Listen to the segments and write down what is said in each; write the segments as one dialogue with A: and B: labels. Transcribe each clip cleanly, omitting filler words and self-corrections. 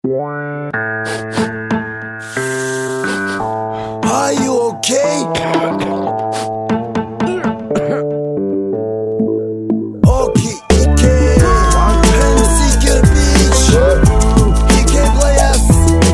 A: Are you okay? Окей, MC Кирпич, EK Players.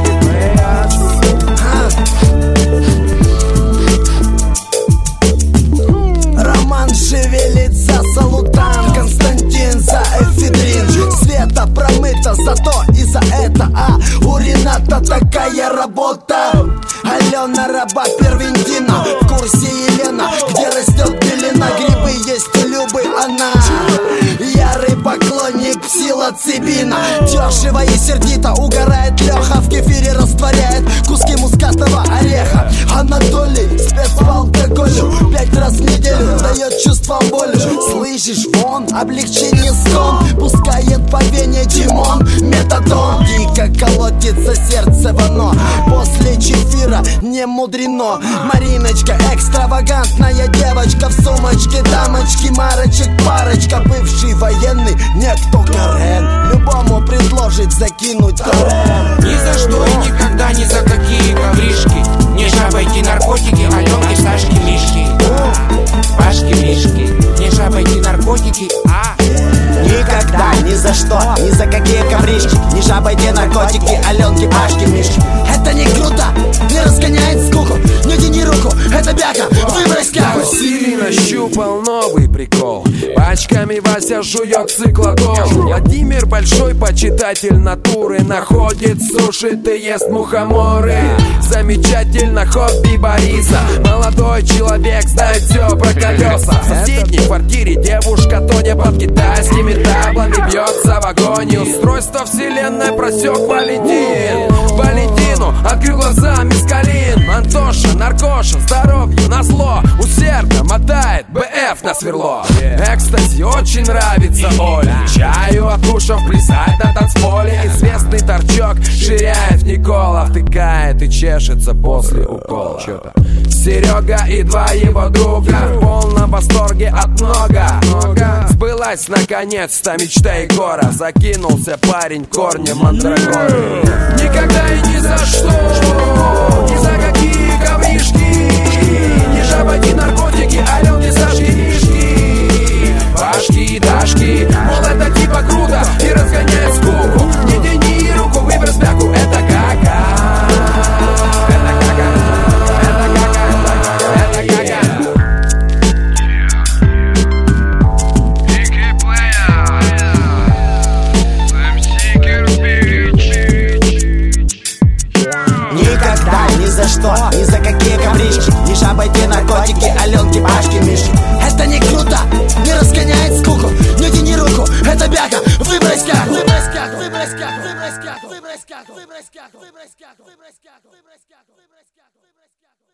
A: Роман шевелится, Салутан, Константин за эфедрин. Света промыта, зато и за это, у Рената такая работа. Алена раба первентина, в курсе Елена, где растет пелена. Грибы есть у Любы, она ярый поклонник псилоцибина. Дешево и сердито угорает Леха, в кефире растворяет куски мускатного ореха. Анатолий спец по алкоголю 5 раз в неделю дает чувство боли. Слышишь, вон, облегчение стон, пускает по вене Димон метадон. Дико колотится сердце вано, после чефира не мудрено. Мариночка, экстравагантная девочка, в сумочке дамочки, марочек парочка. Бывший военный, некто Карен, любому предложит закинуть торрент.
B: Ни за что и никогда, ни за какие ковришки. Не жабайте наркотики, Аленки, Сашки, Мишки, Пашки, Мишки. Не жабайте наркотики,
A: Никогда, ни за что, ни за какие ковришки. Не жабайте наркотики, Аленки, Пашки, Мишки. Это не круто, не разгоняет скуку. Не тяни руку, это бяка, выбрось кягу.
C: Василий нащупал новый прикол. Пачками Вася жует циклодол. Владимир большой почитатель натуры, находит, сушит и ест мухоморы. Замечательно хобби Бориса. Молодой человек знает все про колеса. В соседней квартире девушка Тоня под китайскими таблами бьется в агонии. Устройство вселенной просек Валентин. Валентину открыл глаза мискалин. Антоша, наркоша, здоровью назло. Усердно мотает БФ на сверло. Экстази очень нравится Оле. Чаю откушав, плясать на танцполе. Известный торчок Ширяев Никола втыкает и чешется после укола. Серега и два его друга в полном восторге от много. Сбылась наконец-то мечта Егора. Закинулся парень корнем мандрагоры. Никогда и ни за что, ни за какие ковришки. Не жабайте наркотики, Аленки, Сашки, Мишки, Пашки и Дашки. Мол, это типа круто и разгоняет скуку. Не тяни руку, выбрось бяку, это кака. Это кака, это кака, это кака.
A: Никогда, ни за что, ни за какие ковришки. Не жабайте наркотики, Аленки, Пашки, Мишки. Это не круто, не разгоняет скуку. Не тяни руку, это бяка, выбрось как. Выбрось как, выбрось как, выбрось как, выбрось как, выбрось как, выбрось как, выбрось как, выбрось как, выбрось как.